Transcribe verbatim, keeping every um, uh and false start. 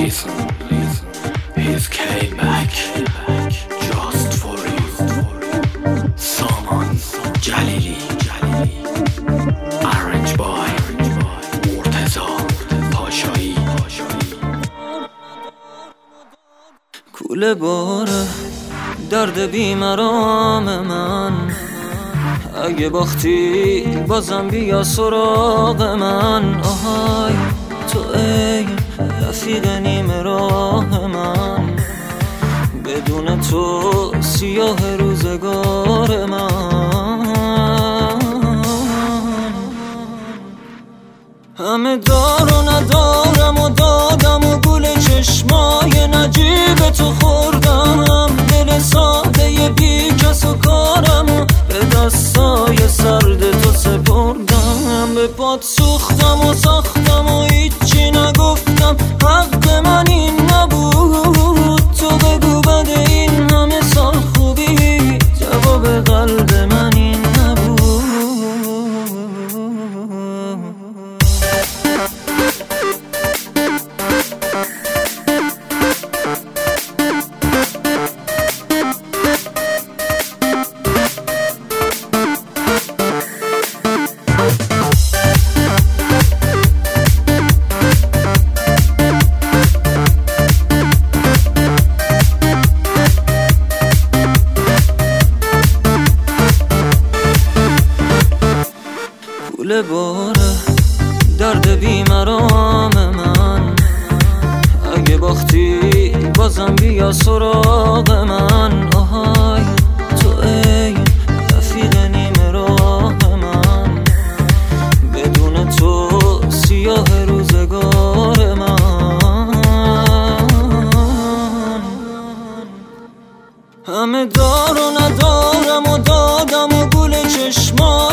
listen, listen. He's came back, just for you. Saman Jalili, arranged by Murtaza Pashai. کوله باره درد بیمرام من، اگه باختی بازم بیا سراغ من. آهای تو ای رفیق نیم راه من، بدون تو سیاه روزگار من. همه دار و ندارم و دادم و گل چشمای نجیب تو خوردم، دل ساده بی کس و کارم و به دستای سرد تو سپردم. به پات سوختم و ساختم و هیچی نگفتم، حق من این نبود. تو بگو بده این همه سال خوبی، جواب قلب من این نبود. کوله باره درد بیمرام من، اگه باختی بازم بیا سراغ من. آهای تو ای رفیق نیم راه من، بدون تو سیاه روزگار من. همه دار و ندارم و دادم و گل چشمان